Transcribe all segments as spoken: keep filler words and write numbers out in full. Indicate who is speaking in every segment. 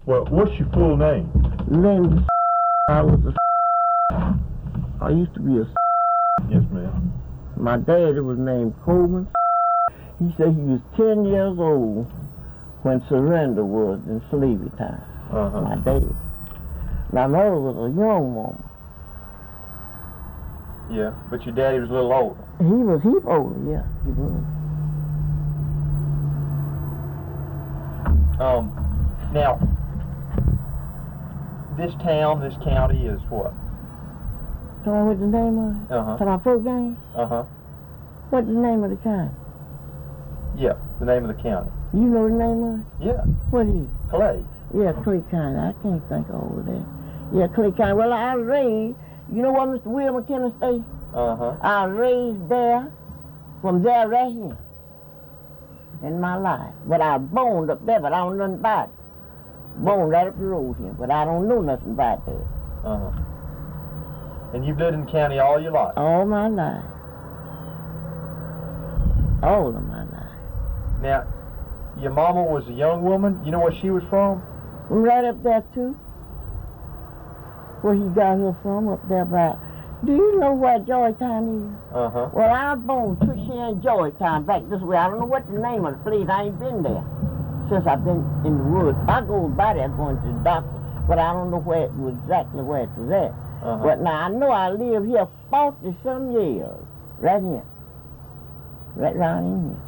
Speaker 1: Well, what's your full name?
Speaker 2: Linda. I was a I used to be a
Speaker 1: Yes, ma'am.
Speaker 2: My daddy was named Coleman. He said he was ten years old when surrender was in slavery time.
Speaker 1: Uh-huh.
Speaker 2: My daddy. My mother was a young woman.
Speaker 1: Yeah, but your daddy was a little older.
Speaker 2: He was heap older, yeah, he was.
Speaker 1: Um, now, this town, this county is what?
Speaker 2: Come on, what's the name of it?
Speaker 1: Uh-huh.
Speaker 2: Come on, first game?
Speaker 1: Uh-huh.
Speaker 2: What's the name of the county?
Speaker 1: Yeah, the name of the county.
Speaker 2: You know the name of it?
Speaker 1: Yeah,
Speaker 2: What is it?
Speaker 1: Clay.
Speaker 2: Yeah, Clay County. I can't think of all of that. Yeah, Clay County. Well, I was raised, you know what Mister Will McKinnon say?
Speaker 1: Uh-huh.
Speaker 2: I was raised there, from there right here, in my life. But I was born up there, but I don't know nothing about it. Born right up the road here, but I don't know nothing about that.
Speaker 1: Uh-huh. And you've lived in the county all your life?
Speaker 2: All my life. All of my life.
Speaker 1: Now, your mama was a young woman. You know where she was from?
Speaker 2: I'm right up there, too. Where he got her from, up there by... Do you know where Georgetown is?
Speaker 1: Uh-huh.
Speaker 2: Well, I was born took here in Georgetown, back this way. I don't know what the name of the place. I ain't been there since I've been in the woods. I go by there going to the doctor, but I don't know where it was exactly where it was at.
Speaker 1: Uh-huh.
Speaker 2: But now I know I live here forty-some years, right here, right round in here.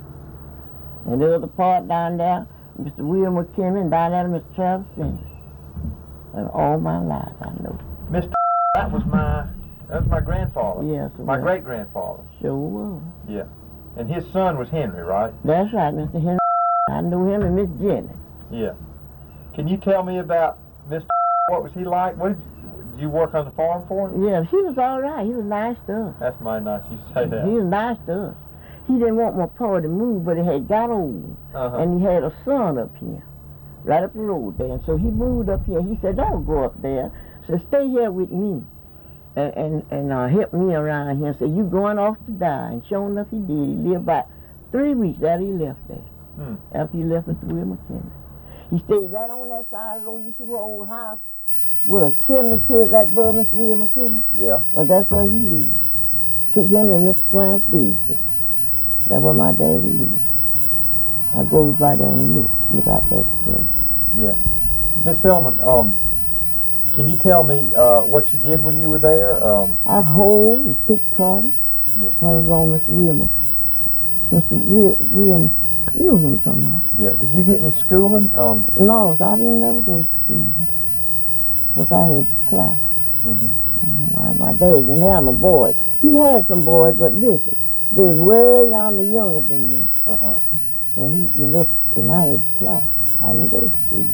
Speaker 2: And the other part down there, Mister Will McKinnon, down there, Mister Travis Finley. And all my life, I know.
Speaker 1: Mister That was my, that was my grandfather.
Speaker 2: Yes,
Speaker 1: My
Speaker 2: well,
Speaker 1: great-grandfather.
Speaker 2: Sure was.
Speaker 1: Yeah. And his son was Henry, right?
Speaker 2: That's right, Mister Henry. I knew him and Miss Jenny.
Speaker 1: Yeah. Can you tell me about Mister What was he like? What did you, did you work on the farm for him?
Speaker 2: Yeah, he was all right. He was nice to us.
Speaker 1: That's mighty nice you say that.
Speaker 2: He was nice to us. He didn't want my pa to move, but he had got old.
Speaker 1: Uh-huh.
Speaker 2: And he had a son up here, right up the road there. And so he moved up here. He said, don't go up there. He said, stay here with me and, and, and uh, help me around here. And said, you going off to die. And sure enough, he did. He lived about three weeks after he left there.
Speaker 1: Hmm.
Speaker 2: After he left Mister Will McKinnon. He stayed right on that side of the road. You see what old house with a chimney to it right above Mister Will McKinnon?
Speaker 1: Yeah.
Speaker 2: Well, that's where he lived. Took him and Mister Clarence Beasley. That's where my daddy lived. I go by there and look, look out that place.
Speaker 1: Yeah. Miss Hillman, um, can you tell me uh, what you did when you were there? Um,
Speaker 2: I hoed and picked cotton
Speaker 1: Yeah.
Speaker 2: when I was on Mister William. Mister Will, William, you know who I'm talking about.
Speaker 1: yeah. Did you get any schooling? Um,
Speaker 2: No, so I didn't never go to school. Because I had to apply.
Speaker 1: mm-hmm.
Speaker 2: My, my dad didn't have no boys. He had some boys, but listen, they was way yonder younger than me.
Speaker 1: Uh-huh.
Speaker 2: And he, you know, and I had to apply. I didn't go to school.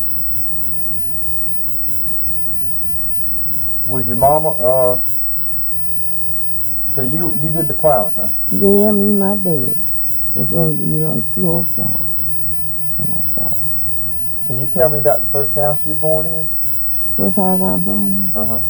Speaker 1: Was your mama, uh, so you, you did the plowing, huh?
Speaker 2: Yeah, me and my dad was on the, you know, on two old farms. And I thought,
Speaker 1: Can you tell me about the first house you were born in?
Speaker 2: what house I born in?
Speaker 1: Uh-huh.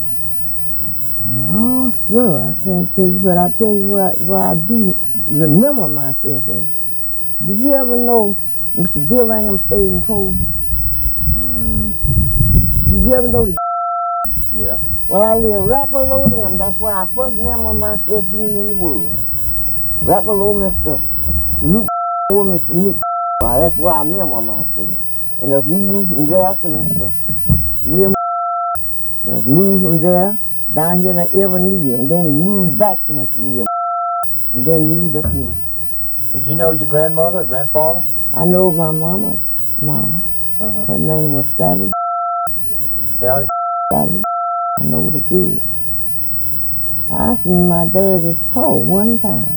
Speaker 2: Oh, sir, I can't tell you, but I tell you what I, what I do remember myself as. Did you ever know Mister Bill Ingham stayed in Colby?
Speaker 1: Mm,
Speaker 2: Did you ever know the
Speaker 1: yeah.
Speaker 2: Well, I live right below them. That's where I first remember myself being in the woods. Right below Mister Luke or Mister Nick. Well, that's where I remember myself. And if you move from there to Mister William, if move from there down here to Ebenezer, and then he moved back to Mister William, and then moved up here.
Speaker 1: Did you know your grandmother, grandfather?
Speaker 2: I know my mama's mama.
Speaker 1: Uh-huh.
Speaker 2: Her name was Sally.
Speaker 1: Sally?
Speaker 2: Sally. I know the good. I seen my daddy's paw one time.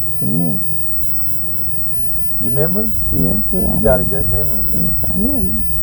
Speaker 2: Remember?
Speaker 1: You remember?
Speaker 2: Yes, sir.
Speaker 1: You got a good memory then.
Speaker 2: Yes, I remember.